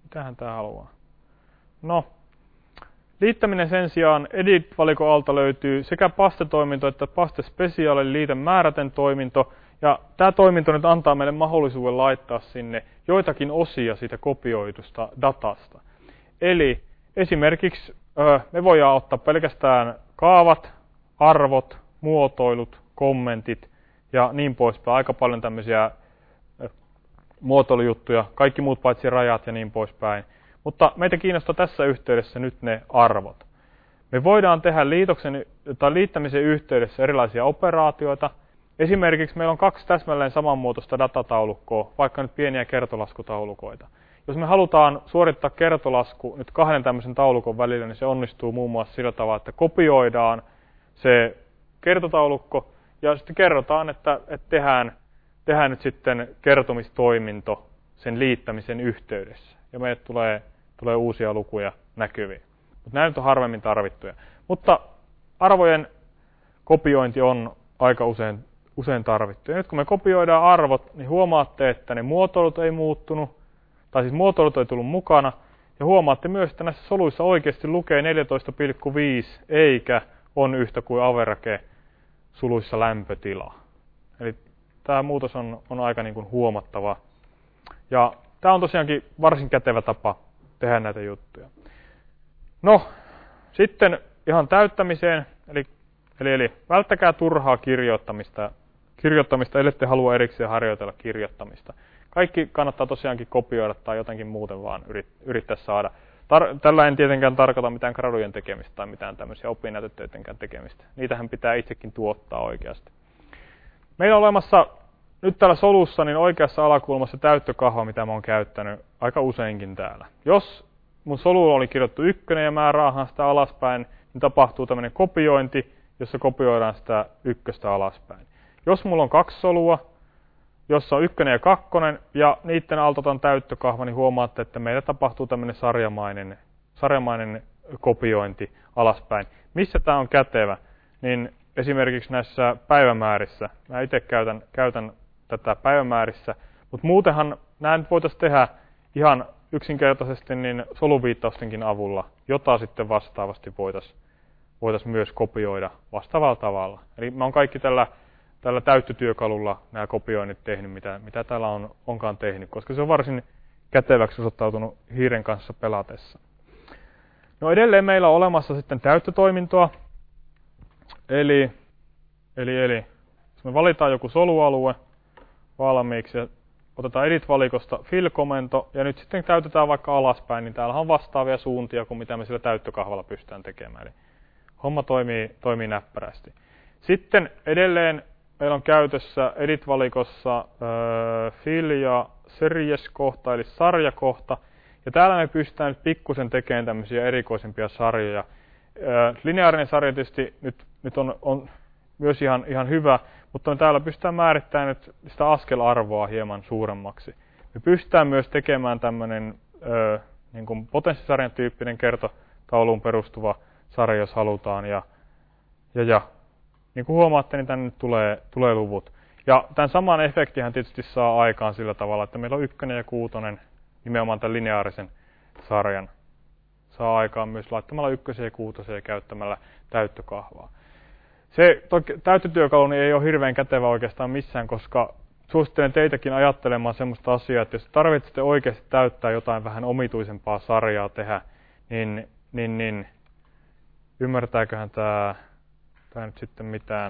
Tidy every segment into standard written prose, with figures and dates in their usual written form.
Mitähän tää haluaa? No, liittäminen sen sijaan Edit-valikon alta löytyy sekä PASTE-toiminto että PASTE Special eli liite määräten toiminto. Ja tämä toiminto nyt antaa meille mahdollisuuden laittaa sinne joitakin osia siitä kopioitusta datasta. Eli esimerkiksi me voidaan ottaa pelkästään kaavat, arvot, muotoilut, kommentit ja niin poispäin. Aika paljon tämmöisiä muotoilujuttuja, kaikki muut paitsi rajat ja niin poispäin. Mutta meitä kiinnostaa tässä yhteydessä nyt ne arvot. Me voidaan tehdä liittämisen yhteydessä erilaisia operaatioita. Esimerkiksi meillä on 2 täsmälleen samanmuotoista datataulukkoa, vaikka nyt pieniä kertolaskutaulukoita. Jos me halutaan suorittaa kertolasku nyt 2 tämmöisen taulukon välillä, niin se onnistuu muun muassa sillä tavalla, että kopioidaan se kertotaulukko ja sitten kerrotaan, että tehdään nyt sitten kertomistoiminto sen liittämisen yhteydessä. Ja meille tulee uusia lukuja näkyviin. Mutta nämä nyt on harvemmin tarvittuja. Mutta arvojen kopiointi on aika usein tarvittu. Ja nyt kun me kopioidaan arvot, niin huomaatte, että ne muotoilut ei muuttunut, tai siis muotoilut ei tullut mukana. Ja huomaatte myös, että näissä soluissa oikeasti lukee 14,5, eikä on yhtä kuin average suluissa lämpötila. Eli tämä muutos on aika niin kuin huomattava. Ja tämä on tosiaankin varsin kätevä tapa tehdä näitä juttuja. No, sitten ihan täyttämiseen, eli välttäkää turhaa kirjoittamista, ellette halua erikseen harjoitella kirjoittamista. Kaikki kannattaa tosiaankin kopioida tai jotenkin muuten vaan yrittää saada. Tällä en tietenkään tarkoita mitään gradujen tekemistä tai mitään tämmöisiä opinnäytetöidenkään tekemistä. Niitähän pitää itsekin tuottaa oikeasti. Meillä on olemassa nyt täällä solussa niin oikeassa alakulmassa täyttökahva, mitä mä oon käyttänyt aika useinkin täällä. Jos mun solulla oli kirjoittu 1 ja mä raahaan sitä alaspäin, niin tapahtuu tämmöinen kopiointi, jossa kopioidaan sitä 1 alaspäin. Jos mulla on 2 solua, jossa on 1 ja 2, ja niiden alta otan täyttökahva, niin huomaatte, että meillä tapahtuu tämmöinen sarjamainen kopiointi alaspäin. Missä tämä on kätevä? Niin esimerkiksi näissä päivämäärissä. Mä itse käytän tätä päivämäärissä, mutta muutenhan nämä nyt voitaisiin tehdä ihan yksinkertaisesti niin soluviittaustenkin avulla, jota sitten vastaavasti voitaisiin myös kopioida vastaavalla tavalla. Eli mä oon kaikki tällä täyttötyökalulla nämä kopioinnit tehnyt, mitä täällä onkaan tehnyt, koska se on varsin käteväksi osoittautunut hiiren kanssa pelatessa. No edelleen meillä on olemassa sitten täyttötoimintoa, eli jos me valitaan joku solualue valmiiksi ja otetaan Edit-valikosta Fill-komento ja nyt sitten täytetään vaikka alaspäin, niin täällä on vastaavia suuntia kuin mitä me sillä täyttökahvalla pystytään tekemään. Eli homma toimii näppärästi. Sitten edelleen meillä on käytössä Edit-valikossa Fill ja Series-kohta eli sarjakohta. Ja täällä me pystytään nyt pikkusen tekemään tämmöisiä erikoisempia sarjoja. Lineaarinen sarja tietysti nyt on myös ihan hyvä, mutta täällä pystytään määrittämään nyt sitä askelarvoa hieman suuremmaksi. Me pystytään myös tekemään tämmöinen niin kuin potenssisarjan tyyppinen kertotauluun perustuva sarja, jos halutaan. Ja niin kuin huomaatte, niin tänne nyt tulee luvut. Ja tämän saman efektihän tietysti saa aikaan sillä tavalla, että meillä on 1 ja 6 nimenomaan tämän lineaarisen sarjan saa aikaan myös laittamalla 1 ja 6 ja käyttämällä täyttökahvaa. Se täyttötyökalu ei ole hirveän kätevä oikeastaan missään, koska suosittelen teitäkin ajattelemaan semmoista asiaa, että jos tarvitsette oikeasti täyttää jotain vähän omituisempaa sarjaa tehdä, niin ymmärtääköhän tämä nyt sitten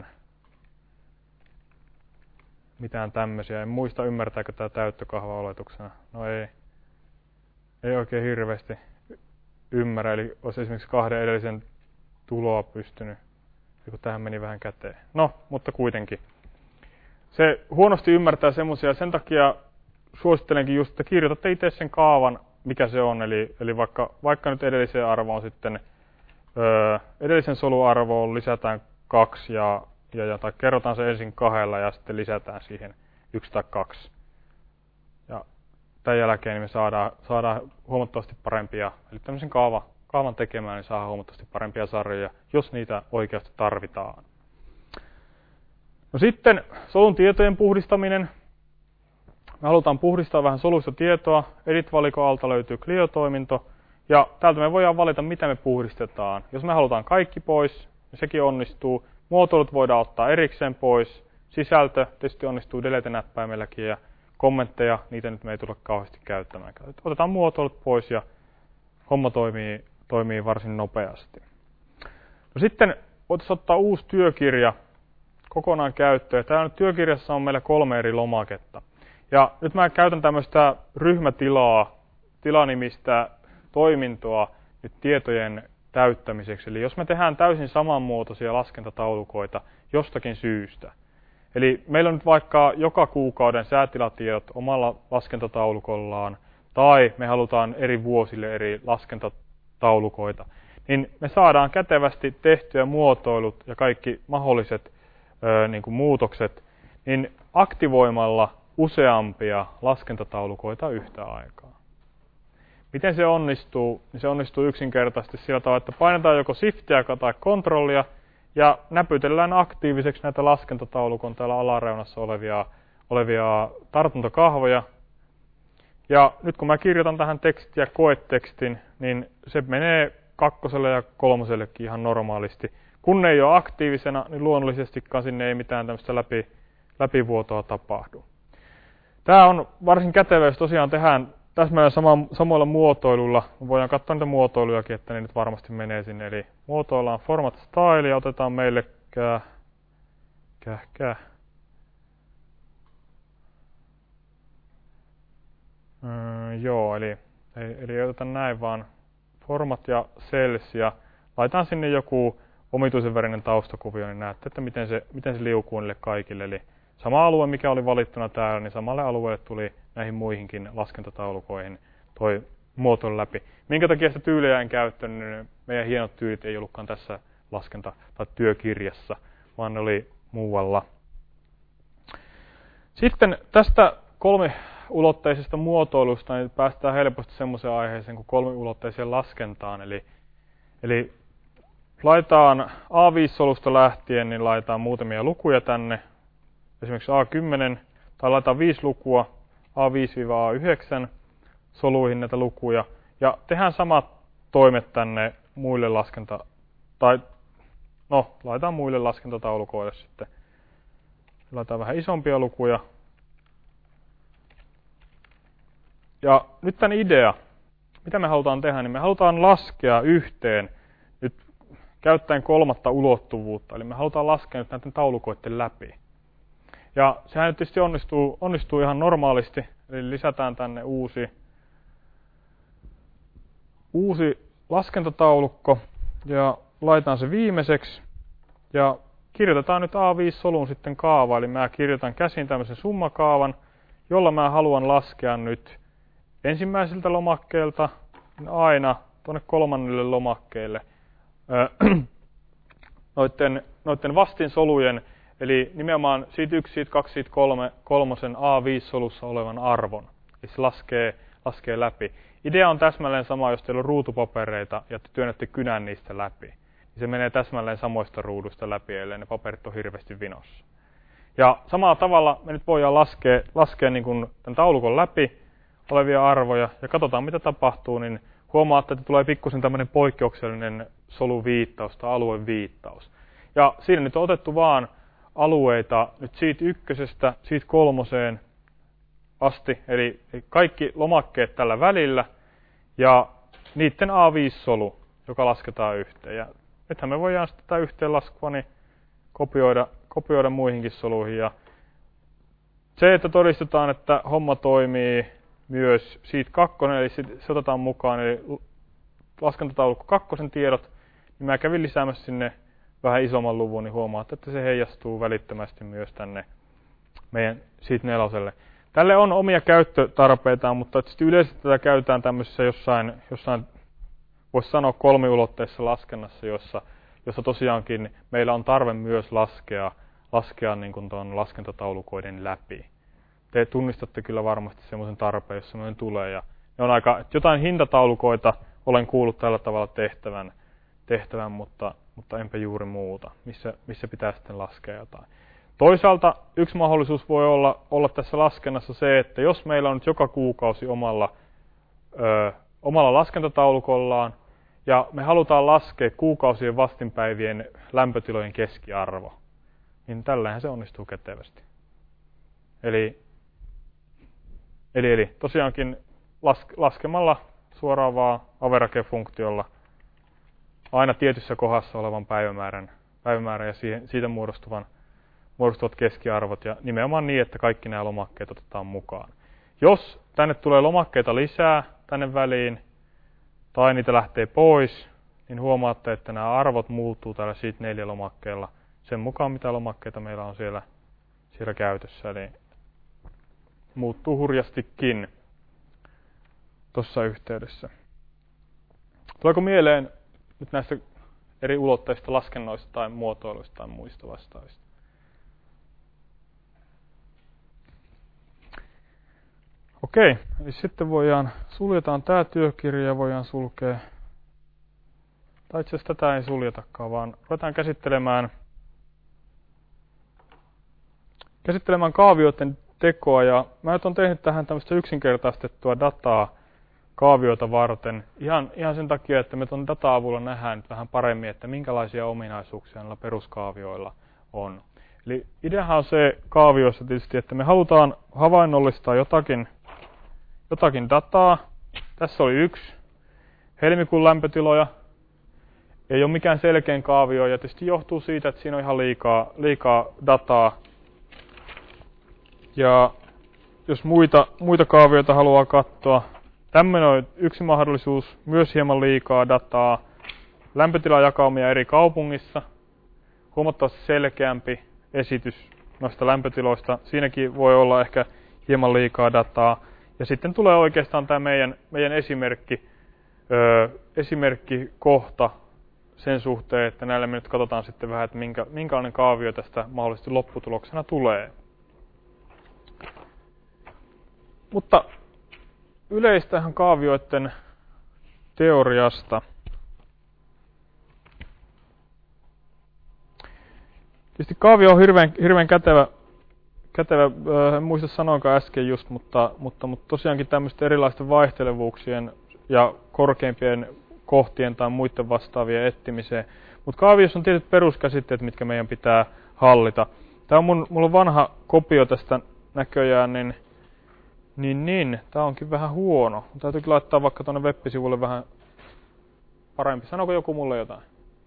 mitään tämmöisiä. En muista ymmärtääkö tämä täyttökahva oletuksena. No ei oikein hirveästi ymmärrä, eli olisi esimerkiksi 2 edellisen tuloa pystynyt, kun tähän meni vähän käteen. No, mutta kuitenkin. Se huonosti ymmärtää semmoisia, sen takia suosittelenkin just, että kirjoitatte itse sen kaavan, mikä se on, eli vaikka nyt edelliseen arvoon sitten, edellisen soluarvoon lisätään 2 tai kerrotaan se ensin 2 ja sitten lisätään siihen 1 tai 2. Ja tämän jälkeen niin me saadaan huomattavasti parempia, eli tämmöisen kaavan tekemään, niin saadaan huomattavasti parempia sarjoja, jos niitä oikeasti tarvitaan. No sitten solun tietojen puhdistaminen. me halutaan puhdistaa vähän soluista tietoa, Edit-valikon alta löytyy Clio-toiminto, ja täältä me voidaan valita, mitä me puhdistetaan. Jos me halutaan kaikki pois, niin sekin onnistuu. Muotoilut voidaan ottaa erikseen pois. Sisältö tietysti onnistuu delete-näppäimelläkin, ja kommentteja, niitä nyt me ei tule kauheasti käyttämään. Otetaan muotoilut pois, ja homma toimii varsin nopeasti. No sitten voitaisiin ottaa uusi työkirja kokonaan käyttöön. Täällä nyt työkirjassa on meillä 3 eri lomaketta. Ja nyt mä käytän tämmöistä tilanimistä toimintoa nyt tietojen täyttämiseksi. Eli jos me tehdään täysin samanmuotoisia laskentataulukoita jostakin syystä. Eli meillä on nyt vaikka joka kuukauden säätilatiedot omalla laskentataulukollaan, tai me halutaan eri vuosille eri laskentataulukoita, niin me saadaan kätevästi tehtyä muotoilut ja kaikki mahdolliset niin kuin muutokset, niin aktivoimalla useampia laskentataulukoita yhtä aikaa. Miten se onnistuu? Niin se onnistuu yksinkertaisesti sillä tavalla, että painetaan joko Shiftiä tai Controlia ja näpytellään aktiiviseksi näitä laskentataulukon täällä alareunassa olevia tartuntakahvoja. Ja nyt kun mä kirjoitan tähän tekstiä koetekstin, niin se menee 2. ja 3. ihan normaalisti. Kun ne ei ole aktiivisena, niin luonnollisestikaan sinne ei mitään tämmöistä läpivuotoa tapahdu. Tämä on varsin kätevä, jos tosiaan tehdään täsmälleen samoilla muotoilulla. Voidaan katsoa niitä muotoilujakin, että ne nyt varmasti menee sinne. Eli muotoillaan Format Style ja otetaan meille joo, eli otetaan näin vaan Format ja Cells ja laitan sinne joku omituisen värinen taustakuvio, niin näette, että miten se liukuu niille kaikille. Eli sama alue, mikä oli valittuna täällä, niin samalle alueelle tuli näihin muihinkin laskentataulukoihin toi muotoilu läpi. Minkä takia sitä tyyliä en käyttänyt, niin meidän hienot tyylit ei ollutkaan tässä tai työkirjassa, vaan ne oli muualla. Sitten tästä 3-ulotteisesta muotoilusta niin päästään helposti semmoiseen aiheeseen kuin 3-ulotteiseen laskentaan. Eli laitetaan A5-solusta lähtien, niin laitetaan muutamia lukuja tänne. Esimerkiksi A10, tai laitetaan 5 lukua A5-A9 soluihin näitä lukuja. Ja tehdään samat toimet tänne muille laitetaan muille laskentataulukoille sitten. Laitetaan vähän isompia lukuja. Ja nyt tämän idea, mitä me halutaan tehdä, niin me halutaan laskea yhteen nyt käyttäen 3. ulottuvuutta. Eli me halutaan laskea nyt näiden taulukoiden läpi. Ja sehän nyt tietysti onnistuu ihan normaalisti, eli lisätään tänne uusi laskentataulukko ja laitetaan se viimeiseksi. Ja kirjoitetaan nyt A5-solun sitten kaava, eli mä kirjoitan käsin tämmöisen summakaavan, jolla mä haluan laskea nyt ensimmäiseltä lomakkeelta aina tuonne 3. lomakkeelle noiden vastinsolujen, eli nimenomaan siitä 1, siitä 2, siitä 3 A5-solussa olevan arvon. Eli se laskee läpi. Idea on täsmälleen sama, jos teillä on ruutupapereita ja te työnnätte kynän niistä läpi. Niin se menee täsmälleen samoista ruudusta läpi, ellei ne paperit on hirveästi vinossa. Ja samalla tavalla me nyt voidaan laskea niin kuin tämän taulukon läpi olevia arvoja ja katsotaan mitä tapahtuu, niin huomaatte, että tulee pikkusen tämmöinen poikkeuksellinen soluviittaus tai alueviittaus. Ja siinä nyt on otettu vaan alueita nyt siitä 1, siitä 3 asti, eli kaikki lomakkeet tällä välillä ja niiden A5-solu, joka lasketaan yhteen. Ja nythän me voidaan sitten tätä yhteenlaskua niin kopioida muihinkin soluihin. Ja se, että todistetaan, että homma toimii myös siitä 2, eli se otetaan mukaan, eli laskentataulukko 2 tiedot, niin mä kävin lisäämässä sinne vähän isomman luvun, niin huomaatte, että se heijastuu välittömästi myös tänne meidän siitä 4. Tälle on omia käyttötarpeitaan, mutta yleisesti tätä käytetään tämmöisessä jossain voisi sanoa 3-ulotteisessa laskennassa, jossa tosiaankin meillä on tarve myös laskea niin kuin tuon laskentataulukoiden läpi. Te tunnistatte kyllä varmasti semmoisen tarpeen, jos semmoinen tulee. Ja ne on jotain hintataulukoita olen kuullut tällä tavalla tehtävän mutta enpä juuri muuta, missä pitää sitten laskea jotain. Toisaalta yksi mahdollisuus voi olla tässä laskennassa se, että jos meillä on nyt joka kuukausi omalla laskentataulukollaan, ja me halutaan laskea kuukausien vastinpäivien lämpötilojen keskiarvo, niin tällähän se onnistuu kätevästi. Eli tosiaankin laskemalla suoraan vaan average-funktiolla aina tietyssä kohdassa olevan päivämäärän ja siitä muodostuvat keskiarvot, ja nimenomaan niin, että kaikki nämä lomakkeet otetaan mukaan. Jos tänne tulee lomakkeita lisää tänne väliin, tai niitä lähtee pois, niin huomaatte, että nämä arvot muuttuu täällä Sheet 4 lomakkeella sen mukaan, mitä lomakkeita meillä on siellä käytössä. Eli muuttuu hurjastikin tuossa yhteydessä. Tuleeko mieleen nyt näistä eri ulotteista laskennoista tai muotoiluista tai muista vastaavista? Okei, eli sitten suljetaan tämä työkirja ja voidaan sulkea. Tai itse asiassa tätä ei suljetakaan, vaan ruvetaan käsittelemään kaavioiden tekoa. Ja mä nyt olen tehnyt tähän tämmöistä yksinkertaistettua dataa kaavioita varten. Ihan sen takia, että me tuon data-avulla nähdään nyt vähän paremmin, että minkälaisia ominaisuuksia näillä peruskaavioilla on. Eli ideahan on se kaavioissa tietysti, että me halutaan havainnollistaa jotakin dataa. Tässä oli yksi helmikuun lämpötiloja. Ei ole mikään selkeän kaavio, ja tietysti johtuu siitä, että siinä on ihan liikaa dataa. Ja jos muita kaavioita haluaa katsoa, tämmöinen on yksi mahdollisuus, myös hieman liikaa dataa. Lämpötilajakaumia eri kaupungissa, huomattavasti selkeämpi esitys noista lämpötiloista. Siinäkin voi olla ehkä hieman liikaa dataa. Ja sitten tulee oikeastaan tämä meidän esimerkkikohta sen suhteen, että näillä me nyt katsotaan sitten vähän, että minkälainen kaavio tästä mahdollisesti lopputuloksena tulee. Mutta yleistähän kaavioiden teoriasta. Tietysti kaavio on hirveän kätevä, en muista sanoinkaan äsken just, mutta tosiaankin tämmöisten erilaisten vaihtelevuuksien ja korkeimpien kohtien tai muiden vastaavien etsimiseen. Mutta kaaviossa on tietyt peruskäsitteet, mitkä meidän pitää hallita. Mulla on vanha kopio tästä näköjään, niin tää onkin vähän huono. Täytyykin laittaa vaikka tuonne web-sivulle vähän parempi. Sanooko joku mulle jotain?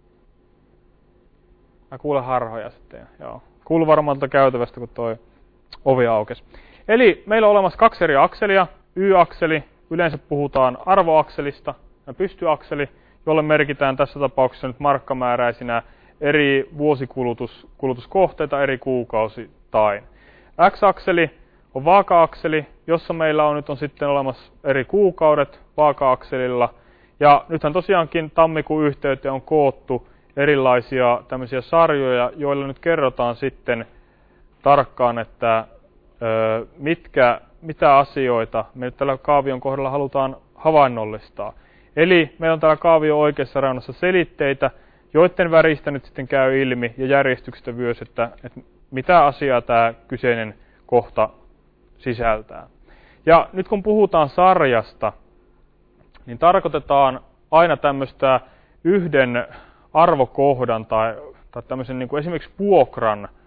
Mä kuulen harhoja sitten. Joo. Kuuluu varmaan tuolta käytävästä, kun toi ovi aukesi. Eli meillä on olemassa kaksi eri akselia. Y-akseli, yleensä puhutaan arvoakselista, ja pystyakseli, jolle merkitään tässä tapauksessa nyt markkamääräisinä eri vuosikulutuskohteita eri kuukausittain. X-akseli on vaaka-akseli, jossa meillä on sitten olemassa eri kuukaudet vaaka-akselilla. Ja nythän tosiaankin tammikuun yhteyteen on koottu erilaisia tämmöisiä sarjoja, joilla nyt kerrotaan sitten tarkkaan, että mitä asioita me nyt tällä kaavion kohdalla halutaan havainnollistaa. Eli meillä on täällä kaavio oikeassa reunassa selitteitä, joiden väristä nyt sitten käy ilmi ja järjestyksestä myös, että mitä asiaa tämä kyseinen kohta sisältää. Ja nyt kun puhutaan sarjasta, niin tarkoitetaan aina tämmöistä yhden arvokohdan tai tämmöisen niin kuin esimerkiksi vuokran